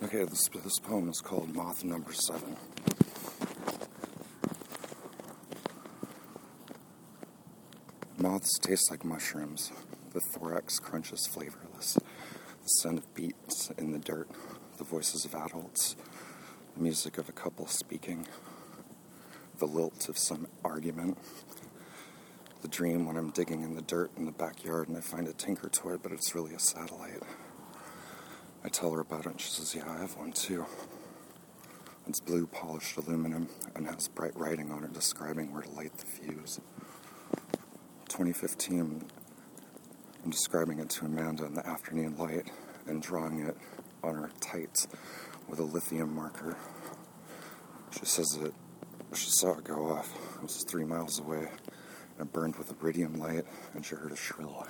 Okay, this poem is called Moth Number 7. Moths taste like mushrooms. The thorax crunches flavorless. The scent of beets in the dirt. The voices of adults. The music of a couple speaking. The lilt of some argument. The dream when I'm digging in the dirt in the backyard and I find a Tinker toy, but it's really a satellite. I tell her about it and she says, yeah, I have one too. It's blue polished aluminum and has bright writing on it describing where to light the fuse. 2015, I'm describing it to Amanda in the afternoon light and drawing it on her tights with a lithium marker. She says that she saw it go off. It was 3 miles away and it burned with iridium light and she heard a shrill.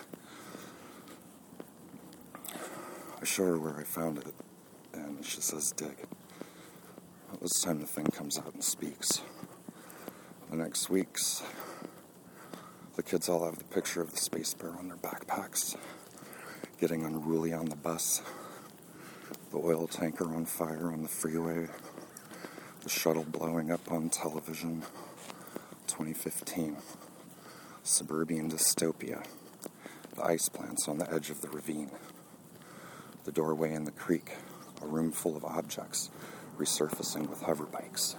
I show her where I found it, and she says, dig. This time the thing comes out and speaks. The next weeks, the kids all have the picture of the Space Bear on their backpacks, getting unruly on the bus, the oil tanker on fire on the freeway, the shuttle blowing up on television. 2015, suburban dystopia, the ice plants on the edge of the ravine. The doorway in the creek, a room full of objects, resurfacing with hover bikes.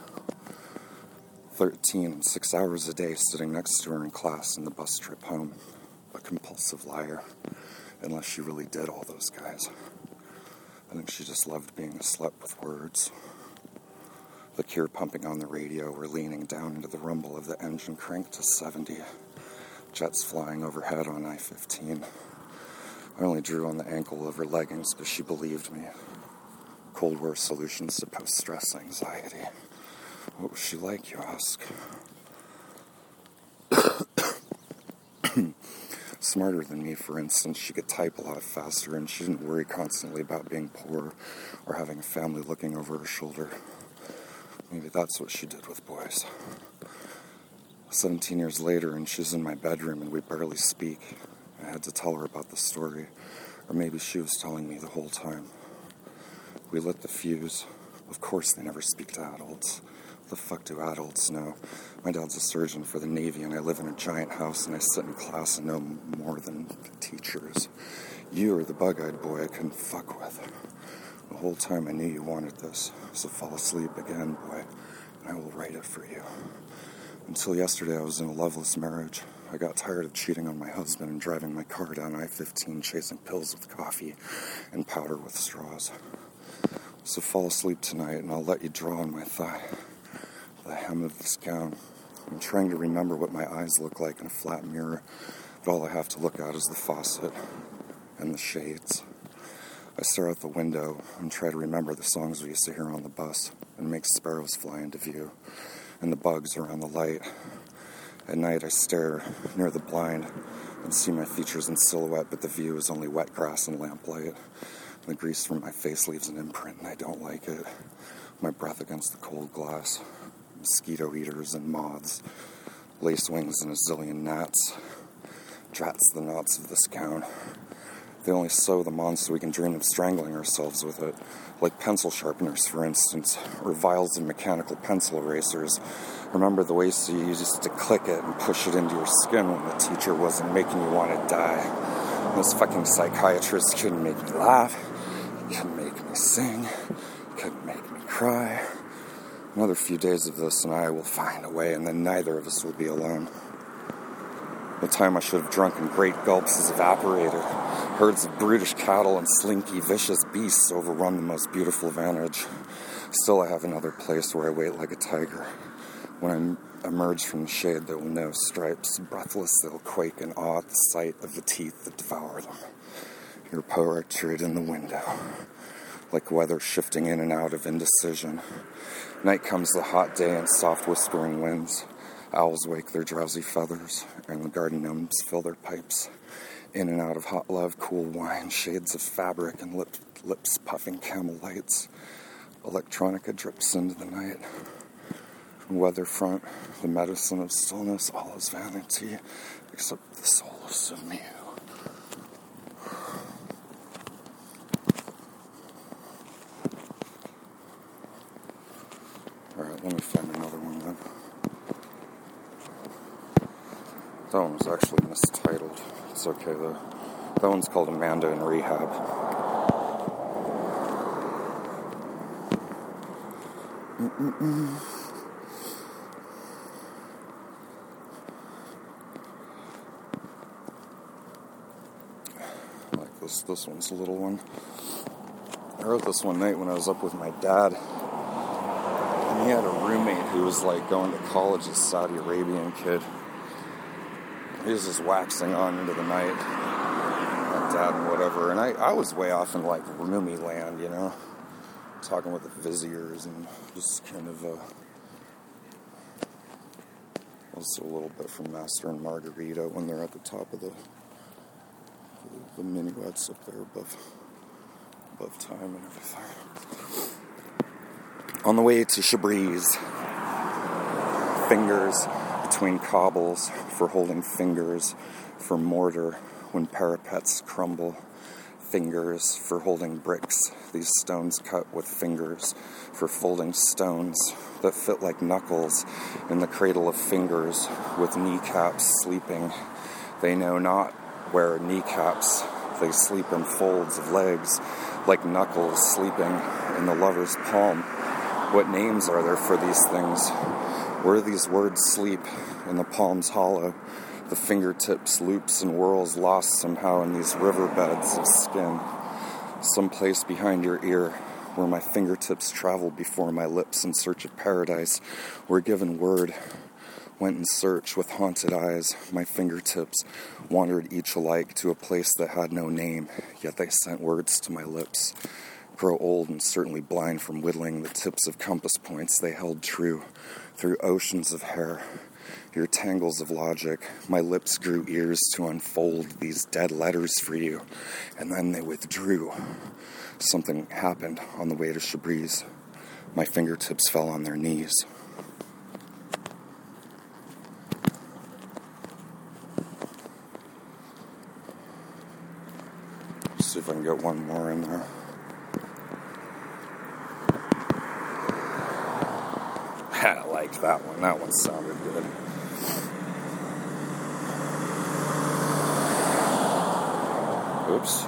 13, 6 hours a day sitting next to her in class in the bus trip home. A compulsive liar, unless she really did all those guys. I think she just loved being a slut with words. The Cure pumping on the radio, we're leaning down into the rumble of the engine crank to 70. Jets flying overhead on I-15. I only drew on the ankle of her leggings because she believed me. Cold War solutions to post-stress anxiety. What was she like, you ask? Smarter than me, for instance. She could type a lot faster and she didn't worry constantly about being poor or having a family looking over her shoulder. Maybe that's what she did with boys. 17 years later and she's in my bedroom and we barely speak. I had to tell her about the story, or maybe she was telling me the whole time. We lit the fuse. Of course they never speak to adults. What the fuck do adults know? My dad's a surgeon for the Navy and I live in a giant house and I sit in class and know more than the teachers. You are the bug-eyed boy I couldn't fuck with. The whole time I knew you wanted this, so fall asleep again, boy, and I will write it for you. Until yesterday I was in a loveless marriage. I got tired of cheating on my husband and driving my car down I-15 chasing pills with coffee and powder with straws. So fall asleep tonight and I'll let you draw on my thigh, the hem of this gown. I'm trying to remember what my eyes look like in a flat mirror, but all I have to look at is the faucet and the shades. I stare out the window and try to remember the songs we used to hear on the bus and make sparrows fly into view and the bugs around the light. At night I stare near the blind and see my features in silhouette, but the view is only wet grass and lamplight. The grease from my face leaves an imprint and I don't like it. My breath against the cold glass. Mosquito eaters and moths. Lace wings and a zillion gnats. Drats the knots of this gown. They only sew them on so we can dream of strangling ourselves with it. Like pencil sharpeners, for instance, or vials of mechanical pencil erasers. Remember the ways you used to click it and push it into your skin when the teacher wasn't making you want to die. Those fucking psychiatrists couldn't make me laugh, couldn't make me sing, couldn't make me cry. Another few days of this and I will find a way, and then neither of us will be alone. The time I should have drunk in great gulps is evaporated. Herds of brutish cattle and slinky, vicious beasts overrun the most beautiful vantage. Still, I have another place where I wait like a tiger. When I emerge from the shade, there will know stripes. Breathless, they'll quake in awe at the sight of the teeth that devour them. Your portrait in the window, like weather shifting in and out of indecision. Night comes the hot day and soft whispering winds. Owls wake their drowsy feathers, and the garden gnomes fill their pipes. In and out of hot love, cool wine, shades of fabric, and lips puffing camel lights. Electronica drips into the night. Weather front, the medicine of stillness, all is vanity, except the solace of me. That one was actually mistitled. It's okay though. That one's called Amanda in Rehab. Like this one's a little one. I wrote this one night when I was up with my dad. And he had a roommate who was like going to college, a Saudi Arabian kid. He was just waxing on into the night, my dad and whatever. And I was way off in like roomie land, you know, talking with the viziers and just kind of also a little bit from Master and Margarita when they're at the top of the minuets up there above time and everything. On the way to Shabriz, fingers between cobbles for holding fingers for mortar when parapets crumble, fingers for holding bricks, these stones cut with fingers for folding stones that fit like knuckles in the cradle of fingers with kneecaps sleeping. They know not where kneecaps, they sleep in folds of legs like knuckles sleeping in the lover's palm. What names are there for these things? Where do these words sleep? In the palm's hollow, the fingertips loops and whirls lost somehow in these riverbeds of skin. Someplace behind your ear, where my fingertips traveled before my lips in search of paradise, where given word went in search with haunted eyes. My fingertips wandered each alike to a place that had no name, yet they sent words to my lips. Grow old and certainly blind from whittling the tips of compass points they held true through oceans of hair, your tangles of logic. My lips grew ears to unfold these dead letters for you, and then they withdrew. Something happened on the way to Shabriz. My fingertips fell on their knees. See if I can get one more in there. I liked that one. That one sounded good. Oops.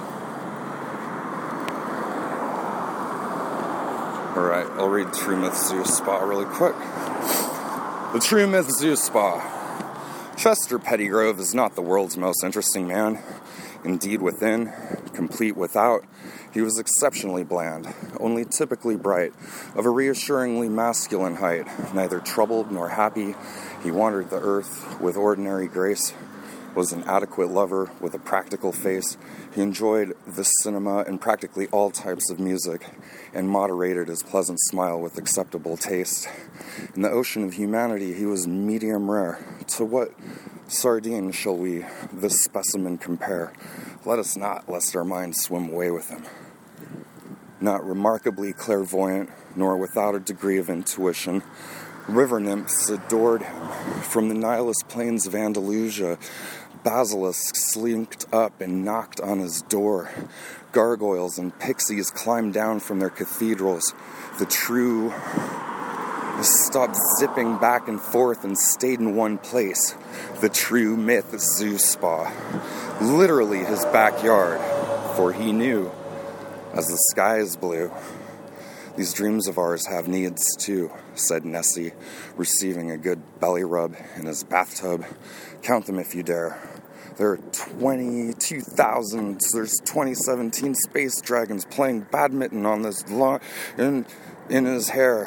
Alright, I'll read True Myth Zoo Spa really quick. The True Myth Zoo Spa. Chester Pettygrove is not the world's most interesting man. Indeed, within, complete without, he was exceptionally bland, only typically bright, of a reassuringly masculine height, neither troubled nor happy. He wandered the earth with ordinary grace, was an adequate lover with a practical face. He enjoyed the cinema and practically all types of music, and moderated his pleasant smile with acceptable taste. In the ocean of humanity, he was medium rare. To what sardine shall we this specimen compare? Let us not, lest our minds swim away with him. Not remarkably clairvoyant, nor without a degree of intuition, river nymphs adored him. From the Nilus plains of Andalusia, basilisks slinked up and knocked on his door. Gargoyles and pixies climbed down from their cathedrals. The true stopped zipping back and forth and stayed in one place. The True Myth Zoo Spa. Literally his backyard, for he knew, as the sky is blue. These dreams of ours have needs too, said Nessie, receiving a good belly rub in his bathtub. Count them if you dare. There are 22,000, there's 2017 space dragons playing badminton on this lawn in his hair.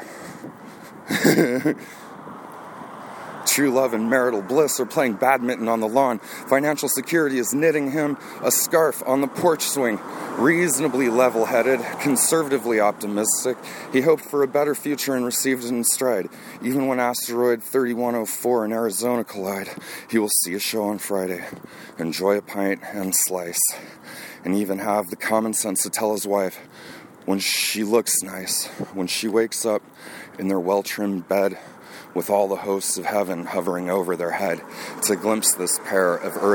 True love and marital bliss are playing badminton on the lawn. Financial security is knitting him a scarf on the porch swing. Reasonably level-headed, conservatively optimistic, he hoped for a better future and received it in stride. Even when asteroid 3104 in Arizona collide, he will see a show on Friday, enjoy a pint and slice, and even have the common sense to tell his wife when she looks nice, when she wakes up in their well-trimmed bed with all the hosts of heaven hovering over their head, to glimpse this pair of earth